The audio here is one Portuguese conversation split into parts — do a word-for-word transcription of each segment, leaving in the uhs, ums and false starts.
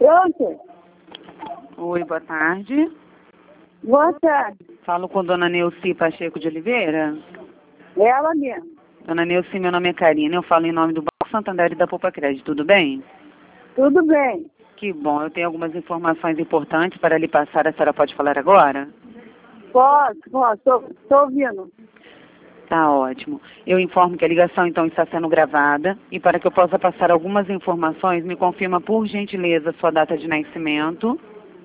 Pronto? Oi, boa tarde. Boa tarde. Falo com dona Neuci Pacheco de Oliveira. Ela mesmo. Dona Neuci, meu nome é Karina, eu falo em nome do Banco Santander e da Poupa Crédito, tudo bem? Tudo bem. Que bom, eu tenho algumas informações importantes para lhe passar, a senhora pode falar agora? Posso, posso. Estou ouvindo. Tá ótimo. Eu informo que a ligação então está sendo gravada e para que eu possa passar algumas informações, me confirma por gentileza sua data de nascimento.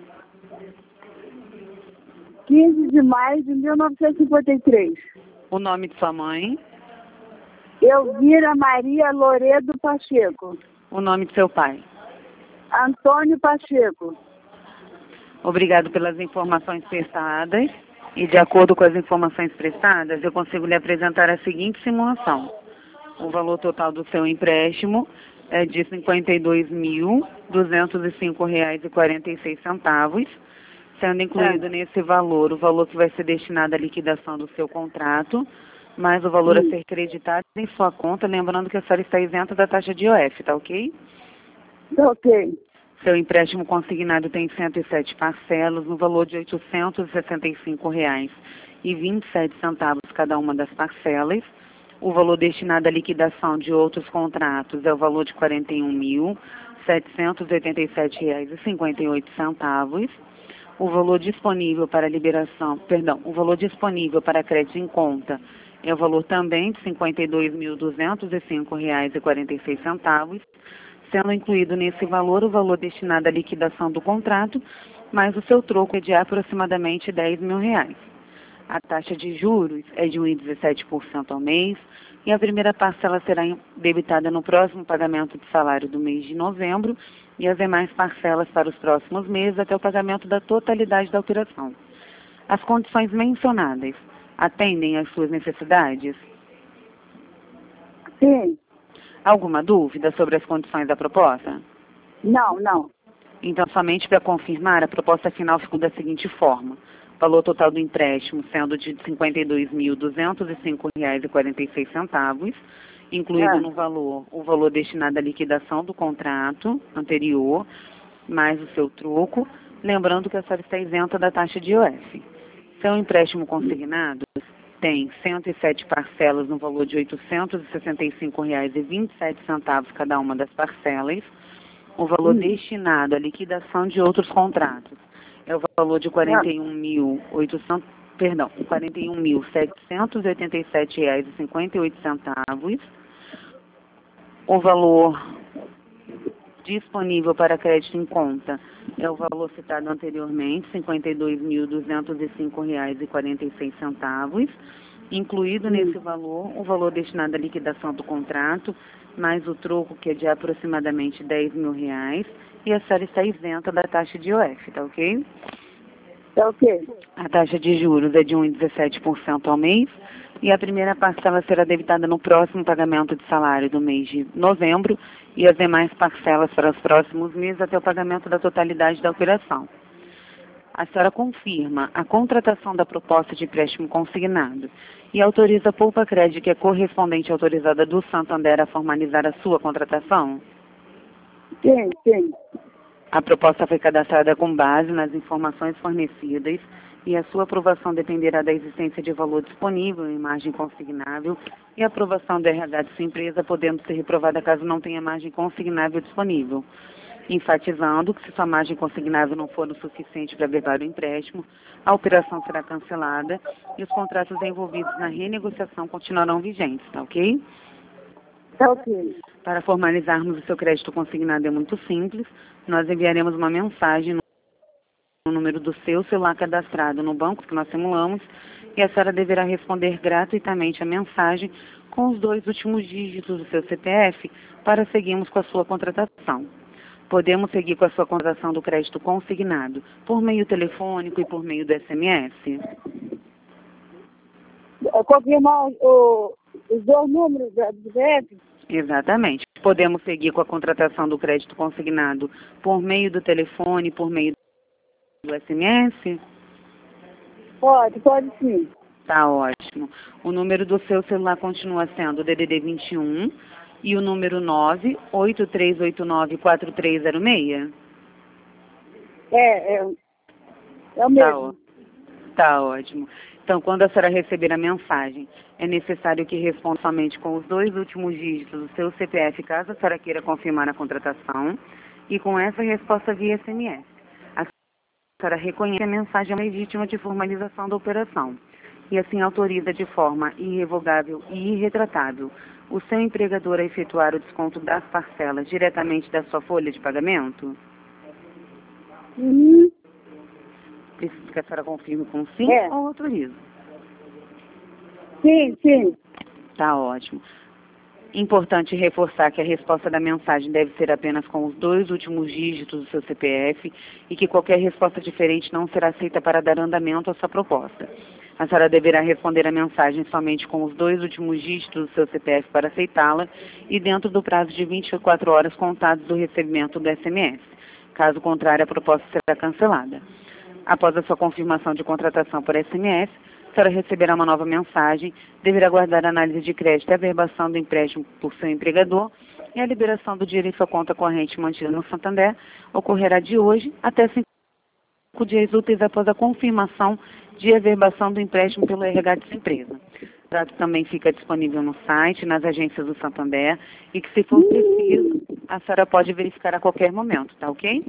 quinze de maio de mil novecentos e cinquenta e três. O nome de sua mãe. Elvira Maria Loredo Pacheco. O nome de seu pai. Antônio Pacheco. Obrigado pelas informações prestadas. E de acordo com as informações prestadas, eu consigo lhe apresentar a seguinte simulação. O valor total do seu empréstimo é de cinquenta e dois mil, duzentos e cinco reais e quarenta e seis centavos, sendo incluído É. nesse valor o valor que vai ser destinado à liquidação do seu contrato, mais o valor Hum. a ser creditado em sua conta, lembrando que a senhora está isenta da taxa de I O F, tá ok? Ok. Seu empréstimo consignado tem cento e sete parcelas, no valor de oitocentos e sessenta e cinco reais e vinte e sete centavos cada uma das parcelas. O valor destinado à liquidação de outros contratos é o valor de quarenta e um mil, setecentos e oitenta e sete reais e cinquenta e oito centavos. O valor disponível para liberação, perdão, o valor disponível para crédito em conta é o valor também de cinquenta e dois mil, duzentos e cinco reais e quarenta e seis centavos. Sendo incluído nesse valor o valor destinado à liquidação do contrato, mais o seu troco é de aproximadamente dez mil reais. A taxa de juros é de um vírgula dezessete por cento ao mês e a primeira parcela será debitada no próximo pagamento de salário do mês de novembro e as demais parcelas para os próximos meses até o pagamento da totalidade da operação. As condições mencionadas atendem às suas necessidades? Sim. Alguma dúvida sobre as condições da proposta? Não, não. Então, somente para confirmar, a proposta final ficou da seguinte forma. Valor total do empréstimo sendo de cinquenta e dois mil, duzentos e cinco reais e quarenta e seis centavos, incluído É. no valor o valor destinado à liquidação do contrato anterior, mais o seu troco, lembrando que a senhora está isenta da taxa de I O F. Seu empréstimo consignado tem cento e sete parcelas no valor de oitocentos e sessenta e cinco reais e vinte e sete centavos cada uma das parcelas. O valor Hum. destinado à liquidação de outros contratos é o valor de quarenta e um mil, oitocentos, perdão, quarenta e um mil, setecentos e oitenta e sete reais e cinquenta e oito centavos. O valor disponível para crédito em conta é o valor citado anteriormente, cinquenta e dois mil, duzentos e cinco reais e quarenta e seis centavos, incluído Hum. nesse valor o valor destinado à liquidação do contrato, mais o troco, que é de aproximadamente dez mil reais, e a senhora está isenta da taxa de I O F, tá ok? Tá ok. A taxa de juros é de um vírgula dezessete por cento ao mês, e a primeira parcela será debitada no próximo pagamento de salário do mês de novembro, e as demais parcelas para os próximos meses até o pagamento da totalidade da operação. A senhora confirma a contratação da proposta de empréstimo consignado e autoriza a Poupa Crédito, que é correspondente autorizada do Santander, a formalizar a sua contratação? Sim, sim. A proposta foi cadastrada com base nas informações fornecidas e a sua aprovação dependerá da existência de valor disponível em margem consignável e a aprovação do R H de sua empresa, podendo ser reprovada caso não tenha margem consignável disponível. Enfatizando que se sua margem consignável não for o suficiente para averbar o empréstimo, a operação será cancelada e os contratos envolvidos na renegociação continuarão vigentes, tá ok? Tá ok. Para formalizarmos o seu crédito consignado é muito simples. Nós enviaremos uma mensagem no número do seu celular cadastrado no banco que nós simulamos e a senhora deverá responder gratuitamente a mensagem com os dois últimos dígitos do seu C P F para seguirmos com a sua contratação. Podemos seguir com a sua contratação do crédito consignado por meio telefônico e por meio do S M S? É confirmar o, os dois números da- do C P F? Exatamente. Podemos seguir com a contratação do crédito consignado por meio do telefone e por meio do S M S? Pode, pode sim. Tá ótimo. O número do seu celular continua sendo o D D D vinte e um e o número nove oito três oito nove quatro três zero seis? É, é, é o Tá, ó, mesmo. tá ótimo. Então, quando a senhora receber a mensagem, é necessário que responda somente com os dois últimos dígitos do seu C P F, caso a senhora queira confirmar a contratação, e com essa resposta via S M S. A senhora reconhece a mensagem legítima de formalização da operação e assim autoriza de forma irrevogável e irretratável o seu empregador a efetuar o desconto das parcelas diretamente da sua folha de pagamento? Uhum. Preciso que a senhora confirme com sim É. ou autoriza. Sim, sim. Tá ótimo. Importante reforçar que a resposta da mensagem deve ser apenas com os dois últimos dígitos do seu C P F e que qualquer resposta diferente não será aceita para dar andamento à sua proposta. A senhora deverá responder a mensagem somente com os dois últimos dígitos do seu C P F para aceitá-la e dentro do prazo de vinte e quatro horas contados do recebimento do S M S. Caso contrário, a proposta será cancelada. Após a sua confirmação de contratação por S M S, a senhora receberá uma nova mensagem, deverá aguardar a análise de crédito e a averbação do empréstimo por seu empregador e a liberação do dinheiro em sua conta corrente mantida no Santander ocorrerá de hoje até cinco dias úteis após a confirmação de averbação do empréstimo pelo R H dessa empresa. O contrato também fica disponível no site, nas agências do Santander e que, se for preciso, a senhora pode verificar a qualquer momento, tá ok?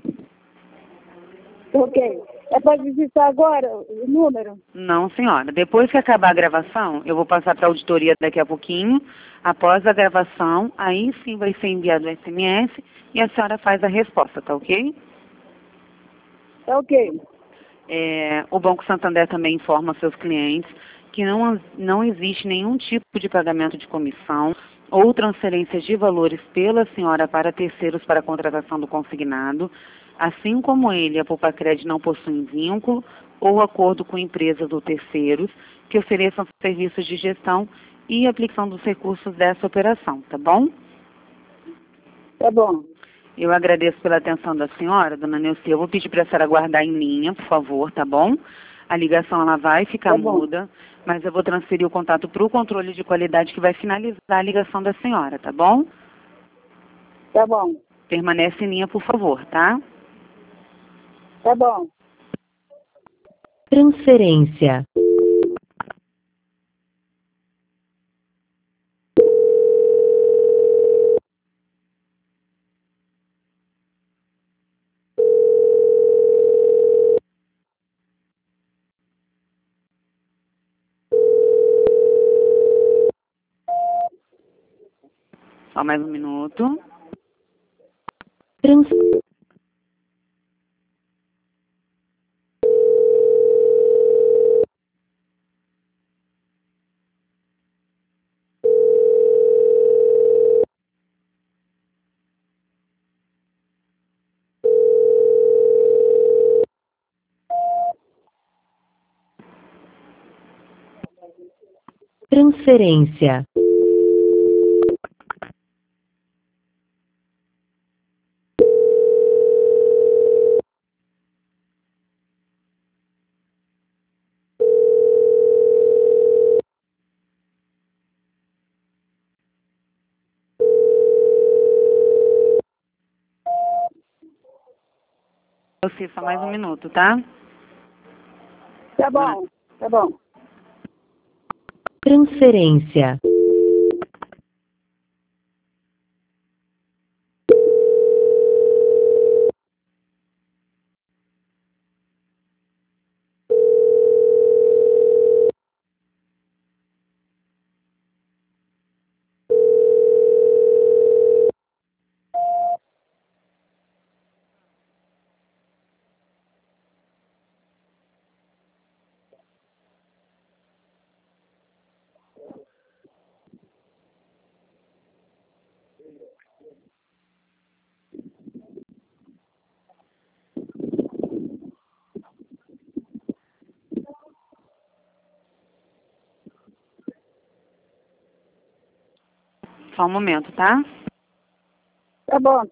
Ok. É para digitar agora o número? Não, senhora. Depois que acabar a gravação, eu vou passar para a auditoria daqui a pouquinho. Após a gravação, aí sim vai ser enviado o S M S e a senhora faz a resposta, tá ok? Tá ok. É, o Banco Santander também informa seus clientes que não, não existe nenhum tipo de pagamento de comissão ou transferência de valores pela senhora para terceiros para a contratação do consignado, assim como ele, a Poupa-Cred não possui vínculo ou acordo com empresas ou terceiros que ofereçam serviços de gestão e aplicação dos recursos dessa operação, tá bom? Tá bom. Eu agradeço pela atenção da senhora, dona Neuci. Eu vou pedir para a senhora aguardar em linha, por favor, tá bom? A ligação ela vai ficar Tá bom. muda, mas eu vou transferir o contato para o controle de qualidade que vai finalizar a ligação da senhora, tá bom? Tá bom. Permanece em linha, por favor, tá? Tá bom. Transferência. Só mais um minuto. Trans... Transferência. Você, só mais um minuto, tá? Tá bom. Tá bom. Transferência. Só um momento, tá? Tá bom.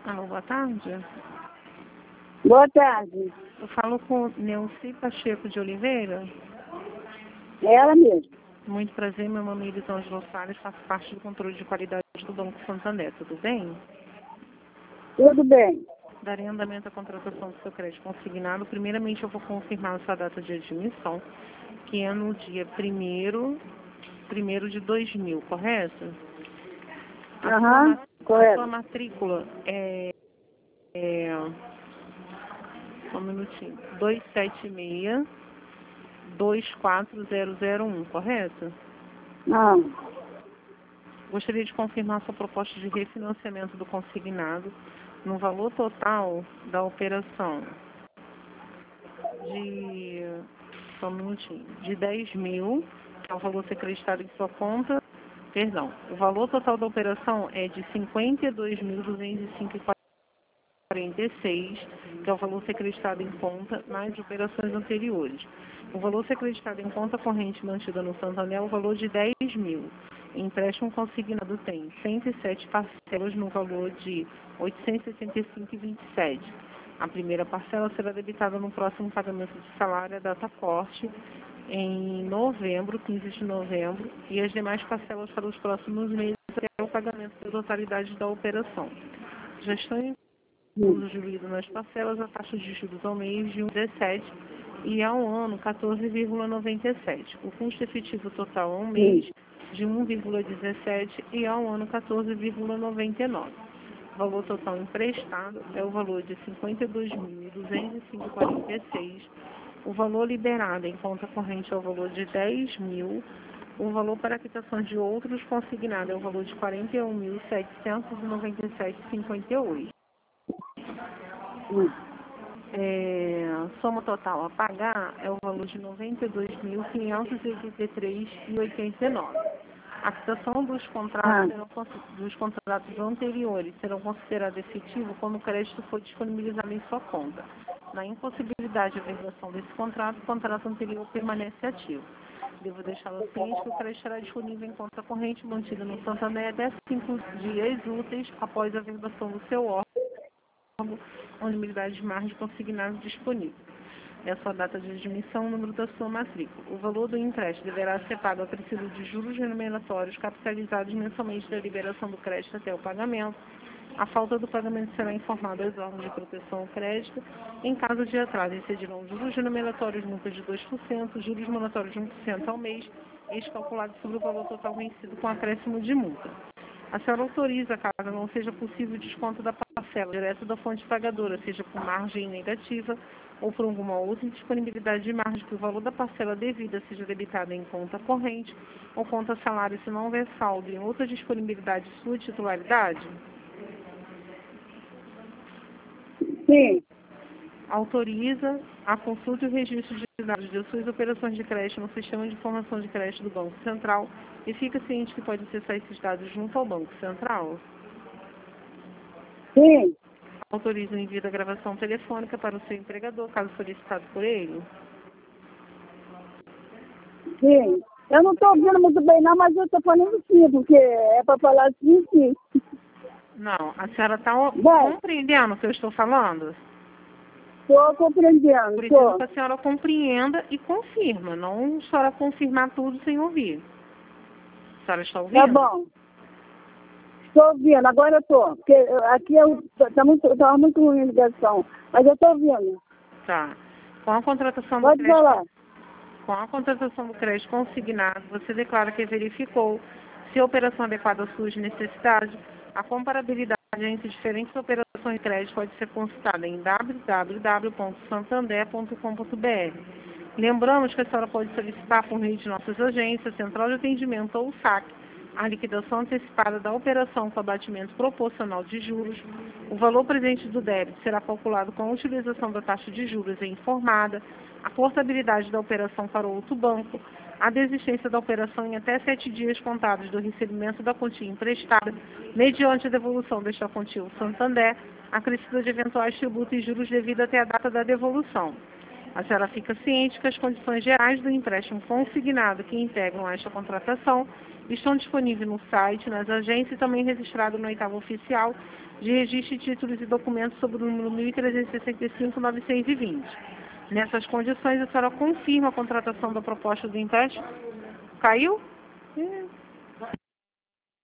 Alô, boa tarde. Boa tarde. Eu falo com Neuci Pacheco de Oliveira. É ela mesmo. Muito prazer, meu nome é Elisângela Salles, faço parte do controle de qualidade do Banco Santander, tudo bem? Tudo bem. Darei andamento à contratação do seu crédito consignado. Primeiramente, eu vou confirmar a sua data de admissão, que é no dia primeiro, primeiro de dois mil, correto? A Aham, sua, a correto. sua matrícula é, é... Só um minutinho. dois sete seis, dois quatro zero zero um, correto? Não. Gostaria de confirmar sua proposta de refinanciamento do consignado no valor total da operação de, só um minutinho, de dez mil, que é o valor a ser acreditado em sua conta, perdão, o valor total da operação é de cinquenta e dois mil duzentos e cinco reais e quarenta e seis centavos, que é o valor a ser acreditado em conta nas operações anteriores. O valor a ser acreditado em conta corrente mantida no Santander é o valor de dez mil. O empréstimo consignado tem cento e sete parcelas no valor de oitocentos e sessenta e cinco reais e vinte e sete centavos. A primeira parcela será debitada no próximo pagamento de salário à data corte, em novembro, quinze de novembro, e as demais parcelas para os próximos meses até o pagamento da totalidade da operação. Já estão inclusos diluído nas parcelas a taxa de juros ao mês de um vírgula dezessete e ao ano quatorze vírgula noventa e sete. O custo efetivo total ao mês de um vírgula dezessete e ao ano quatorze vírgula noventa e nove. O valor total emprestado é o valor de cinquenta e dois mil duzentos e cinco reais e quarenta e seis centavos. O valor liberado em conta corrente é o valor de dez mil. O valor para quitações de outros consignado é o valor de quarenta e um mil setecentos e noventa e sete reais e cinquenta e oito centavos. É, soma total a pagar é o valor de noventa e dois mil quinhentos e oitenta e três reais e oitenta e nove centavos. A quitação dos contratos, serão, dos contratos anteriores serão considerados efetivos quando o crédito for disponibilizado em sua conta. Na impossibilidade de averbação desse contrato, o contrato anterior permanece ativo. Devo deixá-lo ciente que o crédito estará disponível em conta corrente mantida no Santander até cinco dias úteis após a averbação do seu órgão, onde unidade de margem consignado disponível. É a sua data de admissão, o número da sua matrícula. O valor do empréstimo deverá ser pago a princípio de juros remuneratórios capitalizados mensalmente da liberação do crédito até o pagamento. A falta do pagamento será informada aos órgãos de proteção ao crédito. Em caso de atraso, incidirão juros remuneratórios, multa de dois por cento, juros moratórios de um por cento ao mês, ex calculado sobre o valor total vencido com acréscimo de multa. A senhora autoriza, caso não seja possível o desconto da parcela direto da fonte pagadora, seja por margem negativa ou por alguma outra indisponibilidade de margem, que o valor da parcela devida seja debitado em conta corrente ou conta salário, se não houver saldo em outra disponibilidade de sua titularidade? Sim. Autoriza a consulta e o registro de dados de suas operações de crédito no sistema de informação de crédito do Banco Central e fica ciente que pode acessar esses dados junto ao Banco Central? Sim. Autoriza o envio da gravação telefônica para o seu empregador, caso solicitado por ele? Sim. Eu não estou ouvindo muito bem não, mas eu estou falando sim, porque é para falar sim, sim. Não, a senhora está compreendendo o que eu estou falando? Estou compreendendo. Preciso Tô. que a senhora compreenda e confirma, não a senhora confirmar tudo sem ouvir. A senhora está ouvindo? Tá bom. Estou ouvindo, agora eu estou. Porque aqui está muito, tá muito ruim a ligação, mas eu estou ouvindo. Tá. Com a contratação do Pode crédito, falar. com a contratação do crédito consignado, você declara que verificou se a operação é adequada às suas necessidades. A comparabilidade entre diferentes operações de crédito pode ser consultada em w w w ponto santander ponto com ponto b r. Lembramos que a senhora pode solicitar por meio de nossas agências, Central de Atendimento ou S A C, a liquidação antecipada da operação com abatimento proporcional de juros. O valor presente do débito será calculado com a utilização da taxa de juros informada, a portabilidade da operação para outro banco, a desistência da operação em até sete dias contados do recebimento da quantia emprestada, mediante a devolução desta quantia ao Santander, acrescida de eventuais tributos e juros devido até a data da devolução. A senhora fica ciente que as condições gerais do empréstimo consignado que integram esta contratação estão disponíveis no site, nas agências e também registrado no oitavo oficial de registro de títulos e documentos sob o número mil trezentos e sessenta e cinco, novecentos e vinte. Nessas condições, a senhora confirma a contratação da proposta do empréstimo? Caiu? É.